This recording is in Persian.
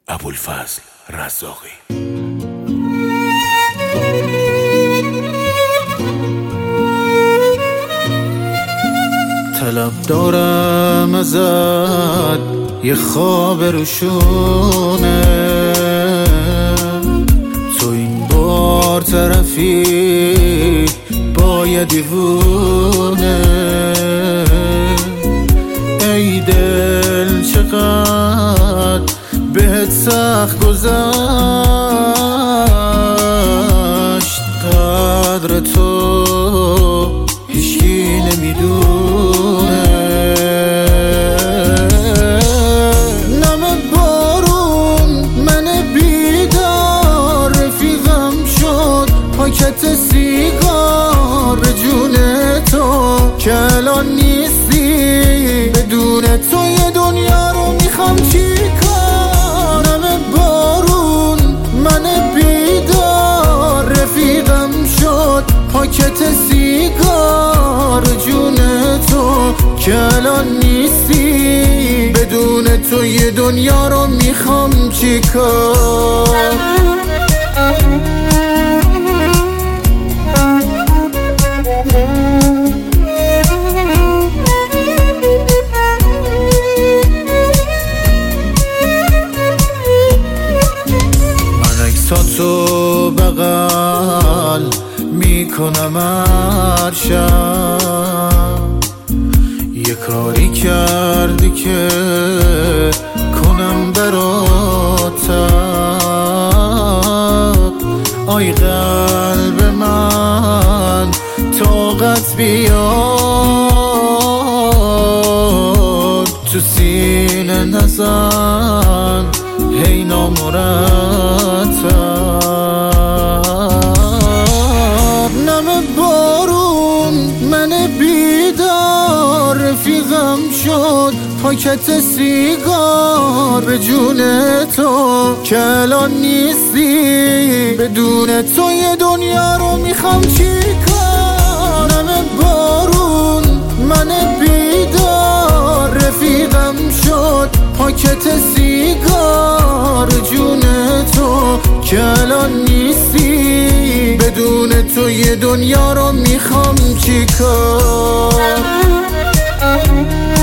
ابوالفضل رزاقی. طلب دارم ازت یه خواب روشونه، تو این بار طرفی با یه دیوونه. ای دل چقدر بهت سخت گذشت، قدر تو هیچکی نمیدونه. نم بارون من بیدار رفیقم شد، پاکت سیگار به جون تو که الان نیستی. بدون تو یه دنیا رو میخوام چیکار. نم بارون من بیدار رفیقم شد، پاکت سیگار جون تو که الان نیستی. بدون تو یه دنیا رو میخوام چیکار. تو بغل میکنم هر شب، یه کاری کردی که کنم براتم. آی قلب من طاقت بیار، تو سینه نزن هی نامرتب. نم بارون من بیدار رفیقم شد، پاکت سیگار به جون تو که الان نیستی. بدون تو یه دنیا رو میخوام چیکار. نم بارون من بیدار رفیقم شد، پاکت سیگار جون تو که الان نیستی. بدون تو یه دنیا رو میخوام چیکار.